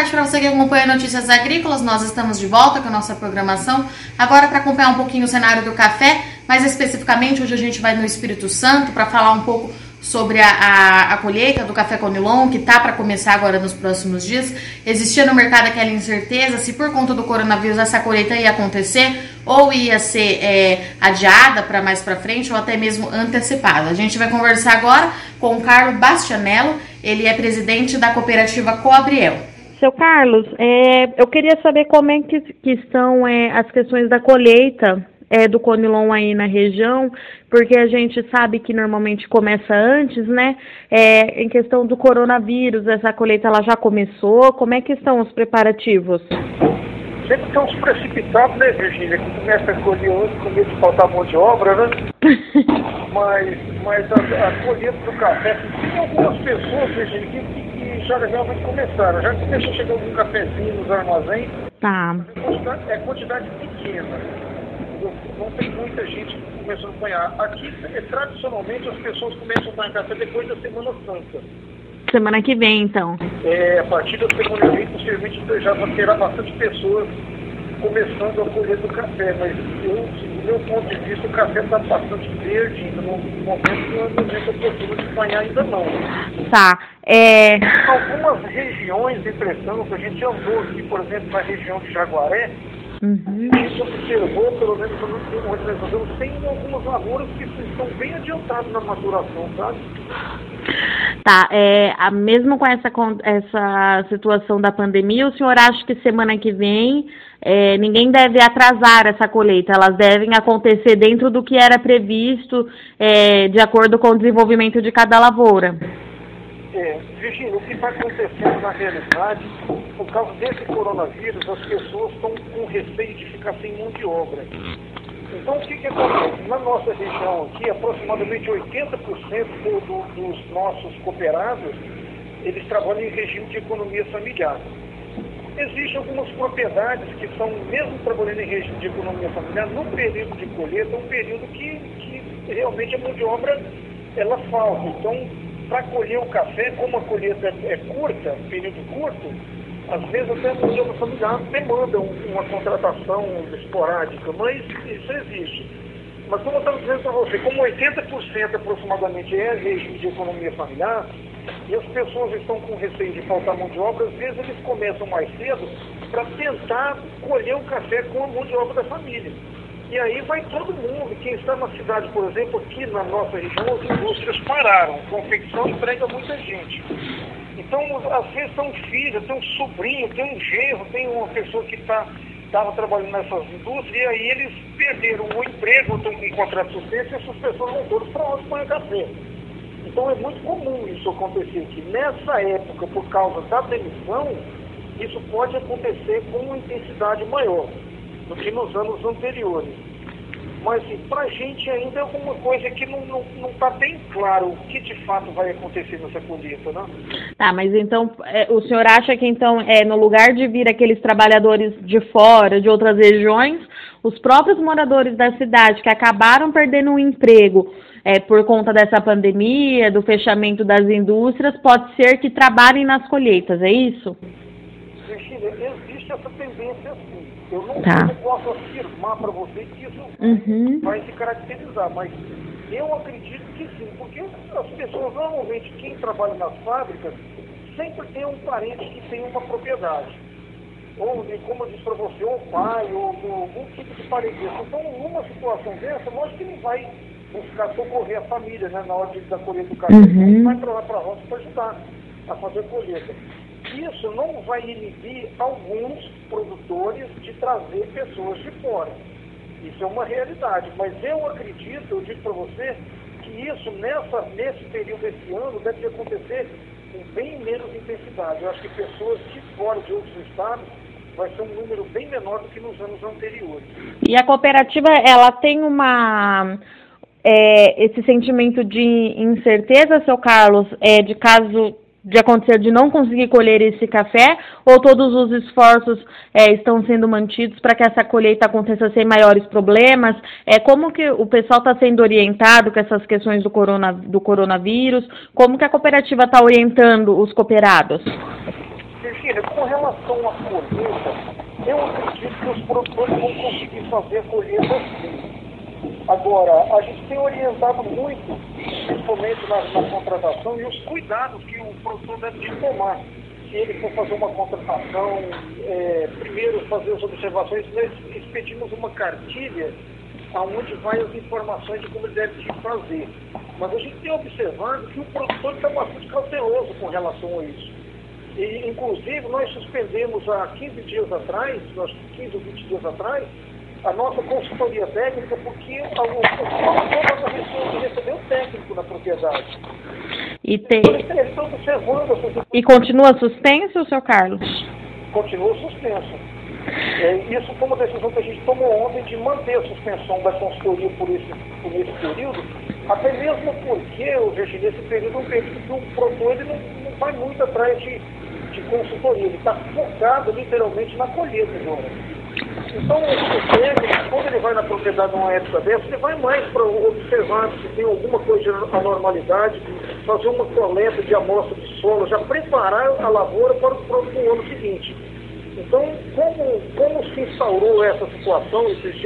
tarde para você que acompanha Notícias Agrícolas. Nós estamos de volta com a nossa programação. Agora para acompanhar um pouquinho o cenário do café, mais especificamente hoje a gente vai no Espírito Santo para falar um pouco sobre a colheita do café Conilon, que está para começar agora nos próximos dias. Existia no mercado aquela incerteza se por conta do coronavírus essa colheita ia acontecer ou ia ser adiada para mais para frente ou até mesmo antecipada. A gente vai conversar agora com o Carlos Bastianello, ele é presidente da cooperativa Coabriel. Seu Carlos, eu queria saber como é que estão as questões da colheita do Conilon aí na região, porque a gente sabe que normalmente começa antes, né? Em questão do coronavírus, essa colheita ela já começou, como é que estão os preparativos? Sempre estão os precipitados, né, Virgínia? Que começa a colher hoje, com medo de faltar mão de obra, né? mas a colheita do café, tem algumas pessoas, Virgínia, que já realmente começaram. Já começou a chegar algum cafezinho nos armazéns. Tá. É quantidade pequena. Não tem muita gente começando a apanhar. Aqui, tradicionalmente, as pessoas começam a apanhar café depois da Semana Santa. Semana que vem, então. A partir da semana que vem, possivelmente já terá bastante pessoas começando a colher do café. Mas, do meu ponto de vista, o café está bastante verde ainda. No momento, não é momento oportuno de apanhar ainda não. Tá. Algumas regiões, impressão, que a gente andou aqui, por exemplo, na região de Jaguaré, a gente observou, pelo menos onde nós andamos, tem algumas lavouras que estão bem adiantadas na maturação, sabe? Tá, mesmo com essa situação da pandemia, o senhor acha que semana que vem ninguém deve atrasar essa colheita? Elas devem acontecer dentro do que era previsto, de acordo com o desenvolvimento de cada lavoura? Virgínia, o que está acontecendo na realidade, por causa desse coronavírus, as pessoas estão com receio de ficar sem mão de obra. Então, o que acontece? Na nossa região aqui, aproximadamente 80% dos nossos cooperados, eles trabalham em regime de economia familiar. Existem algumas propriedades que são, mesmo trabalhando em regime de economia familiar, no período de colheita, é um período que realmente a mão de obra, ela falta. Então, para colher o café, como a colheita é curta, período curto, às vezes até a mão de obra familiar demanda uma contratação esporádica, mas isso existe. Mas como eu estava dizendo para você, como 80% aproximadamente é regime de economia familiar, e as pessoas estão com receio de faltar mão de obra, às vezes eles começam mais cedo para tentar colher o café com a mão de obra da família. E aí vai todo mundo. Quem está na cidade, por exemplo, aqui na nossa região, as indústrias pararam. Confecção emprega muita gente. Então, às vezes tem um filho, tem um sobrinho, tem um genro, tem uma pessoa que estava trabalhando nessas indústrias, e aí eles perderam o emprego, estão com contrato de sustento, e essas pessoas vão todas para onde põe café. Então é muito comum isso acontecer aqui. Nessa época, por causa da demissão, isso pode acontecer com uma intensidade maior do que nos anos anteriores. Mas, assim, para a gente ainda é alguma coisa que não está bem claro o que de fato vai acontecer nessa colheita, né? Tá, mas então, o senhor acha que então, no lugar de vir aqueles trabalhadores de fora, de outras regiões, os próprios moradores da cidade que acabaram perdendo o emprego por conta dessa pandemia, do fechamento das indústrias, pode ser que trabalhem nas colheitas, é isso? Virgínia, existe essa tendência sim. Eu não posso afirmar para você que isso vai se caracterizar, mas eu acredito que sim, porque as pessoas, normalmente, quem trabalha nas fábricas, sempre tem um parente que tem uma propriedade. Ou, como eu disse para você, ou pai, ou algum tipo de parentesco. Então, numa situação dessa, lógico que ele vai buscar socorrer a família, né, na hora da colheita do café. Ele vai para lá para a roça para ajudar a fazer a colheita. Isso não vai inibir alguns produtores de trazer pessoas de fora. Isso é uma realidade. Mas eu acredito, eu digo para você, que isso nesse período, esse ano, deve acontecer com bem menos intensidade. Eu acho que pessoas de fora, de outros estados, vai ser um número bem menor do que nos anos anteriores. E a cooperativa, ela tem esse sentimento de incerteza, seu Carlos, de caso de acontecer de não conseguir colher esse café, ou todos os esforços estão sendo mantidos para que essa colheita aconteça sem maiores problemas? Como que o pessoal está sendo orientado com essas questões do coronavírus? Como que a cooperativa está orientando os cooperados? Enfim, Virgínia, com relação à colheita, eu acredito que os produtores vão conseguir fazer a colheita sim. Agora, a gente tem orientado muito, principalmente na contratação, e os cuidados que o produtor deve tomar. Se ele for fazer uma contratação, primeiro fazer as observações, nós expedimos uma cartilha onde vai as informações de como ele deve fazer. Mas a gente tem observado que o produtor está bastante cauteloso com relação a isso. E, inclusive, nós suspendemos há 15 dias atrás, 15 ou 20 dias atrás, a nossa consultoria técnica, porque o produtor não recebeu técnico na propriedade. Então, eles estão observando essa... E continua suspenso, seu Carlos? Continua suspenso. Isso foi uma decisão que a gente tomou ontem de manter a suspensão da consultoria por esse período, até mesmo porque, Virgínia, esse período é um período que o produtor ele não vai muito atrás de consultoria, ele está focado literalmente na colheita agora. Então, o técnico, quando ele vai na propriedade numa época dessa, ele vai mais para observar se tem alguma coisa de anormalidade, fazer uma coleta de amostra de solo, já preparar a lavoura para o ano seguinte. Então, como se instaurou essa situação,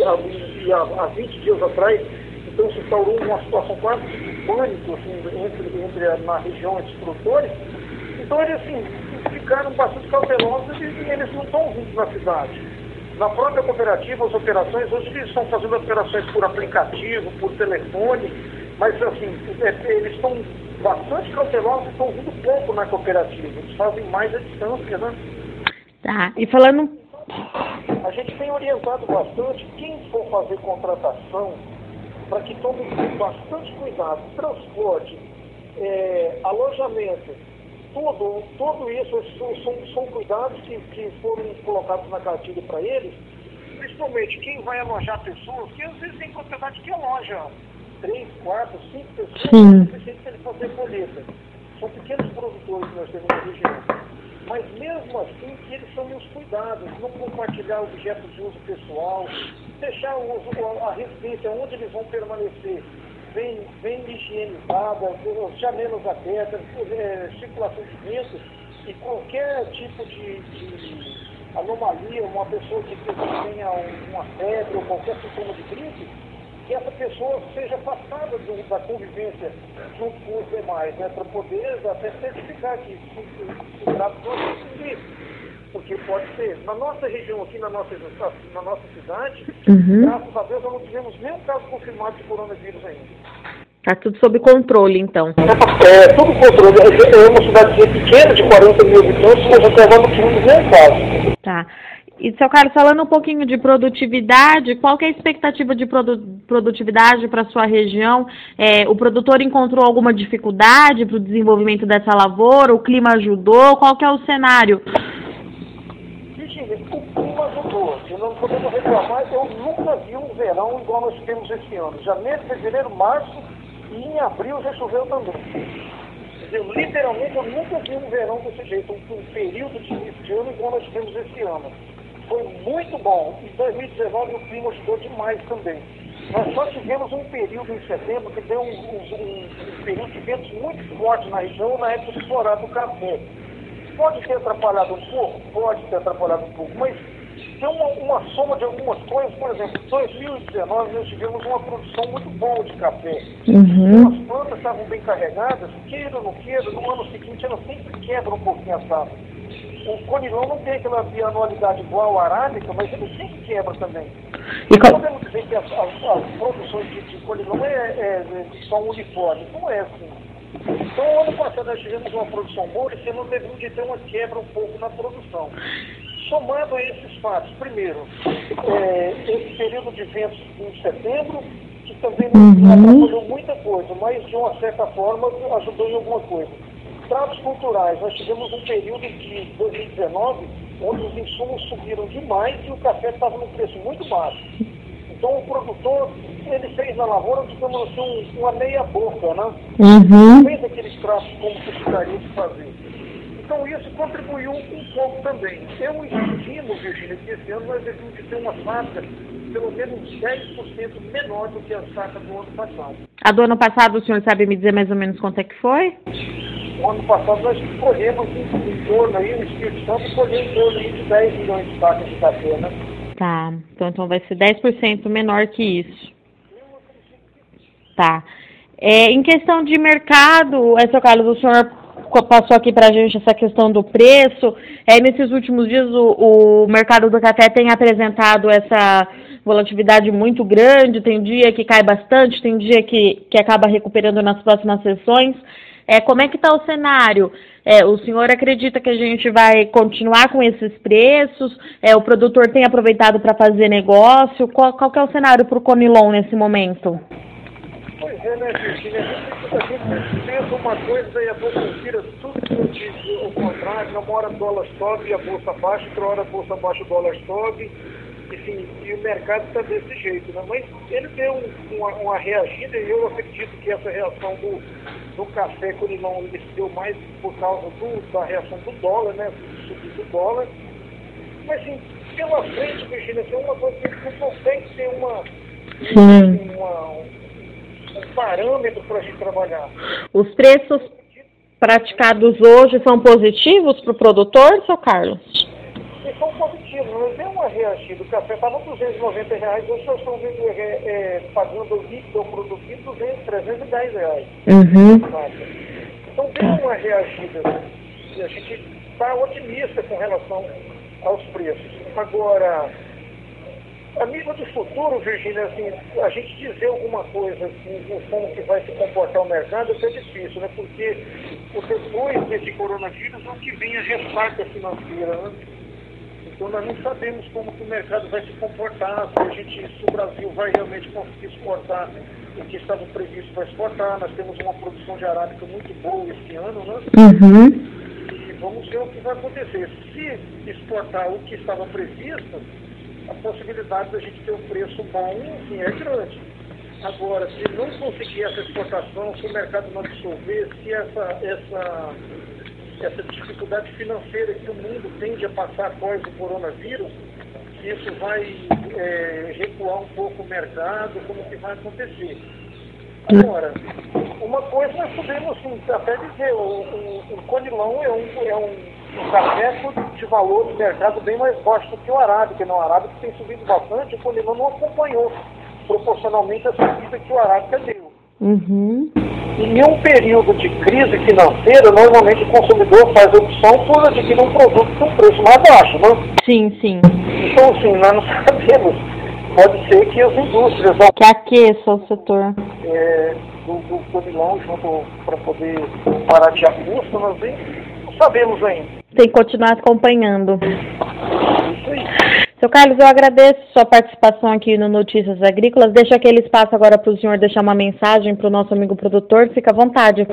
há 20 dias atrás, então se instaurou uma situação quase de pânico assim, na região entre os produtores, então eles assim, ficaram bastante cautelosos e eles não estão vindo na cidade. Na própria cooperativa, as operações, hoje eles estão fazendo operações por aplicativo, por telefone, mas assim, eles estão bastante cautelosos e estão vindo pouco na cooperativa. Eles fazem mais a distância, né? Tá, e falando... A gente tem orientado bastante quem for fazer contratação para que tome bastante cuidado. Transporte, alojamento, tudo isso são cuidados que foram colocados na cartilha para eles, principalmente quem vai alojar pessoas, que às vezes tem propriedade que aloja 3, 4, 5 pessoas, não é suficiente para ele fazer colheita. São pequenos produtores que nós temos na região. Mas mesmo assim, que eles tomem os cuidados, não compartilhar objetos de uso pessoal, deixar a residência onde eles vão permanecer bem higienizada, janelas abertas, circulação de vento, e qualquer tipo de anomalia, uma pessoa que tenha uma febre ou qualquer sintoma de gripe, que essa pessoa seja afastada da convivência junto com os demais, né, para poder até certificar que se trata de uma gripe. Porque pode ser, na nossa região aqui, na nossa cidade, graças a Deus, nós não tivemos nenhum caso confirmado de coronavírus ainda. Tá tudo sob controle, então. Tudo controle. É uma cidadezinha pequena, de 40 mil habitantes, mas até agora não tivemos nenhum caso. Tá. E, seu Carlos, falando um pouquinho de produtividade, qual que é a expectativa de produtividade para a sua região? O produtor encontrou alguma dificuldade para o desenvolvimento dessa lavoura? O clima ajudou? Qual que é o cenário? O clima ajudou. Não podemos reclamar, eu nunca vi um verão igual nós tivemos esse ano. Janeiro, fevereiro, março e em abril já choveu também. Literalmente, eu nunca vi um verão desse jeito, um período de início de ano igual nós tivemos esse ano. Foi muito bom. Em 2019 o clima ajudou demais também. Nós só tivemos um período em setembro que deu um período de ventos muito fortes na região na época de florar do café. Pode ter atrapalhado um pouco? Pode ter atrapalhado um pouco, mas tem uma soma de algumas coisas. Por exemplo, em 2019 nós tivemos uma produção muito boa de café. As plantas estavam bem carregadas, queira ou não queira, no ano seguinte elas sempre quebram um pouquinho a safra. O conilon não tem aquela bianualidade igual à arábica, mas ele sempre quebra também. Não podemos dizer que as produções de conilon são uniformes, não é assim. Então, ano passado nós tivemos uma produção boa, esse ano devemos de ter uma quebra um pouco na produção. Somando a esses fatos, primeiro, esse período de ventos em setembro, que também não atrapalhou muita coisa, mas de uma certa forma ajudou em alguma coisa. Tratos culturais, nós tivemos um período de 2019 onde os insumos subiram demais e o café estava num preço muito baixo. Então o produtor, ele fez na lavoura, digamos assim, uma meia boca, né? Fez aqueles tratos como se gostaria de fazer. Então isso contribuiu um pouco também. Eu estimo, Virgínia, que esse ano nós devemos ter uma safra pelo menos 10% menor do que a safra do ano passado. A do ano passado, o senhor sabe me dizer mais ou menos quanto é que foi? O ano passado nós colhemos em torno aí, no Espírito Santo, colhemos em torno aí de 10 milhões de sacas de café, né? Tá, então vai ser 10% menor que isso. Tá. Em questão de mercado, seu Carlos, o senhor passou aqui para a gente essa questão do preço. Nesses últimos dias, o mercado do café tem apresentado essa volatilidade muito grande. Tem dia que cai bastante, tem dia que acaba recuperando nas próximas sessões. Como é que está o cenário? O senhor acredita que a gente vai continuar com esses preços? O produtor tem aproveitado para fazer negócio? Qual que é o cenário para o Conilon nesse momento? Pois é, né, Virginia? A gente pensa uma coisa e a bolsa vira tudo o contrário. Uma hora o dólar sobe e a bolsa baixa, outra hora a bolsa baixa e o dólar sobe. Enfim, e o mercado está desse jeito, né? Mas ele deu uma reagida e eu acredito que essa reação do café Conilon ele se deu mais por causa da reação do dólar, né? Do subir do dólar. Mas, assim, pela frente, Virginia, tem uma coisa que a gente não consegue ter um parâmetro para a gente trabalhar. Os preços praticados hoje são positivos para o produtor, seu Carlos? Eles são positivos, mas deu uma reagida. O café estava R$290, hoje nós estamos pagando o líquido ao produtivo R$310. Uhum. Então deu uma reagida. E a gente está otimista com relação aos preços. Agora, a nível de futuro, Virginia, assim, a gente dizer alguma coisa assim, como que vai se comportar o mercado é difícil, né? Porque depois desse coronavírus é o que vem a ressaca financeira, né? Então nós não sabemos como que o mercado vai se comportar, se o Brasil vai realmente conseguir exportar o que estava previsto para exportar. Nós temos uma produção de arábica muito boa esse ano, né? Uhum. E vamos ver o que vai acontecer. Se exportar o que estava previsto, a possibilidade da gente ter um preço bom, sim, é grande. Agora, se não conseguir essa exportação, se o mercado não absorver, se essa dificuldade financeira que o mundo tende a passar após o coronavírus, se isso vai recuar um pouco o mercado, como que vai acontecer. Agora, uma coisa nós podemos assim, até dizer, o Conilon é um café de valor de mercado bem mais baixo do que o arábica. O arábica tem subido bastante, o Conilon não acompanhou proporcionalmente a subida que o arábica deu. Uhum. Em um período de crise financeira, normalmente o consumidor faz a opção por adquirir um produto com preço mais baixo, né? Sim, sim. Então, assim, nós não sabemos. Pode ser que as indústrias que aqueça o setor do Conilon junto para poder baratear custo, nós não sabemos ainda. Tem que continuar acompanhando. Isso aí. Seu Carlos, eu agradeço sua participação aqui no Notícias Agrícolas. Deixo aquele espaço agora para o senhor deixar uma mensagem para o nosso amigo produtor. Fica à vontade.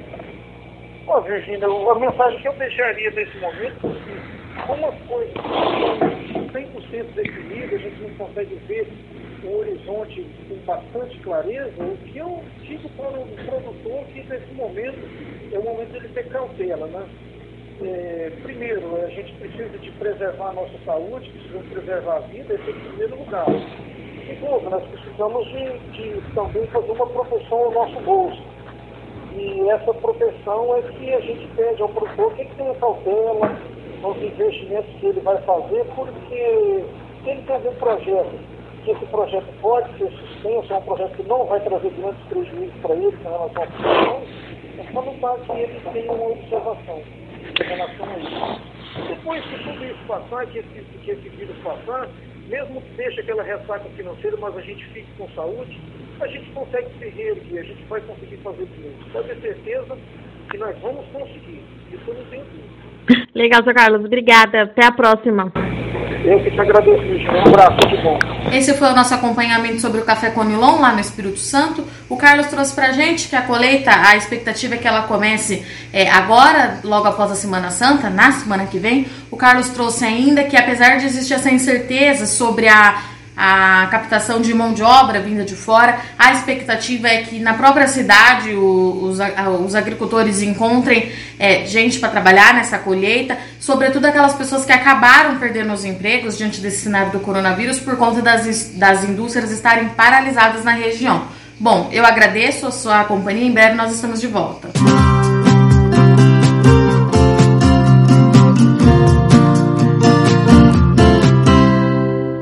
Virginia, a mensagem que eu deixaria nesse momento, como as coisas estão 100% definidas, a gente não consegue ver o horizonte com bastante clareza, o que eu digo para o produtor que nesse momento é o momento de ele ter cautela, né? Primeiro, a gente precisa de preservar a nossa saúde, precisamos preservar a vida, esse é o primeiro lugar. Segundo, nós precisamos de também fazer uma proteção ao nosso bolso. E essa proteção é que a gente pede ao produtor que tenha cautela nos investimentos que ele vai fazer, porque se ele tem algum projeto, que esse projeto pode ser suspenso, é um projeto que não vai trazer grandes prejuízos para ele em relação à produção, é só notar que ele tem uma observação em relação a isso. Depois que tudo isso passar, que esse vírus passar, mesmo que deixe aquela ressaca financeira, mas a gente fique com saúde, a gente consegue se reerguer, a gente vai conseguir fazer tudo. Pode ter certeza que nós vamos conseguir. Isso eu não tenho dúvida. Legal, seu Carlos. Obrigada. Até a próxima. Eu que te agradeço, Virginia. Um abraço, tudo bom. Esse foi o nosso acompanhamento sobre o café Conilon lá no Espírito Santo. O Carlos trouxe pra gente que a colheita, a expectativa é que ela comece agora, logo após a Semana Santa, na semana que vem. O Carlos trouxe ainda que, apesar de existir essa incerteza sobre a captação de mão de obra vinda de fora, a expectativa é que na própria cidade os agricultores encontrem gente para trabalhar nessa colheita, sobretudo aquelas pessoas que acabaram perdendo os empregos diante desse cenário do coronavírus por conta das indústrias estarem paralisadas na região. Bom, eu agradeço a sua companhia, em breve nós estamos de volta.